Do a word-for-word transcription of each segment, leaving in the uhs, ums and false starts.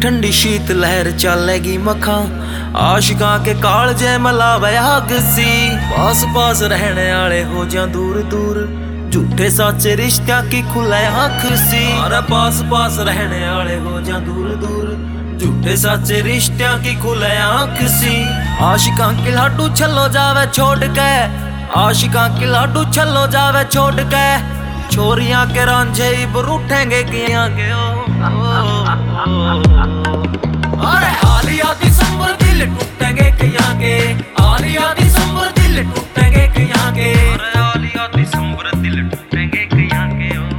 ठंडी शीत लहर चलेगी मखा, आशिकां के कालजे मलावे आग सी। पास पास रहने आले हो जा दूर दूर, झूठे साचे रिश्ता की खुले आँख सी। अरे पास पास रहने आले हो जा दूर दूर, झूठे साचे रिश्ता की खुले आँख सी। आशिकां के लाडू छलो जावे छोड़ के, आशिकां के लाडू छलो जावे छोड़ के, छोरियां के रांझे इब रूठेंगे किया के ओ, ओ, ओ, ओ। अरे आलिया दिसंबर दिल टूटेंगे किया के, आलिया दिसंबर दिल टूटेंगे किया के, अरे आलिया दिसंबर दिल टूटेंगे किया के ओ।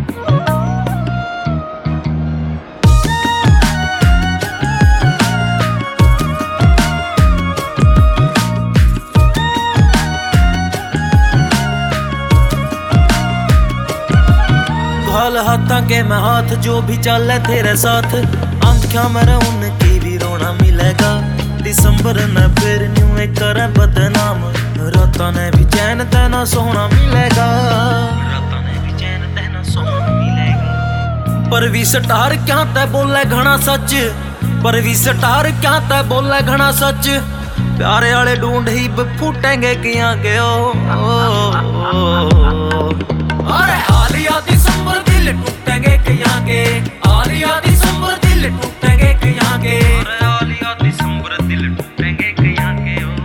घाल हाथा के मैं हाथ जो भी चले तेरे साथ, आंखों में उनकी भी रोना मिलेगा। दिसंबर ने फिर न्यू करे बदनाम, राता ने भी चैन तेना सोना मिलेगा, राता ने भी चैन तेना सोना मिलेगा। पर भी स्टार क्या ते बोले घना सच, पर भी स्टार क्या ते बोले घना सच, प्यारे वाले ढूंढ ही फूटेंगे किया के ओ, ओ, ओ। अरे आलिया दिसंबर दिल टूटेंगे किया के, आलिया दिसंबर दिल टूटेंगे किया के, अरे आलिया दिसंबर दिल टूटेंगे किया के ओ।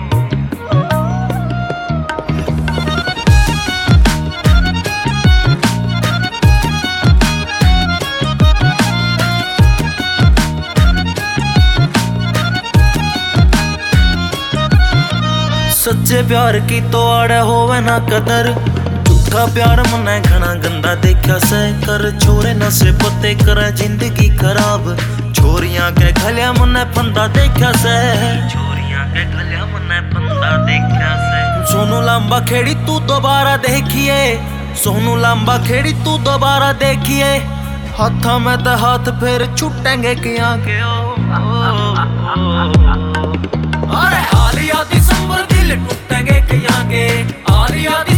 सच्चे प्यार की तो आड़े होवे ना कदर, झूठा प्यार मने घना गंदा देखा से। कर छोरे नशे पत्ते करे जिंदगी खराब, छोरियां के गलिया मने फंदा देखा से, छोरियां के गलिया मने फंदा देखा से। सोनू लांबा खेड़ी तू दोबारा देखिए, सोनू लांबा खेड़ी तू दोबारा देखिए, हाथा में तो हाथ फिर छुटेंगे किया के ओ, ओ, ओ। अरे आलिया दिसंबर दिल टूटेंगे किया के, आलिया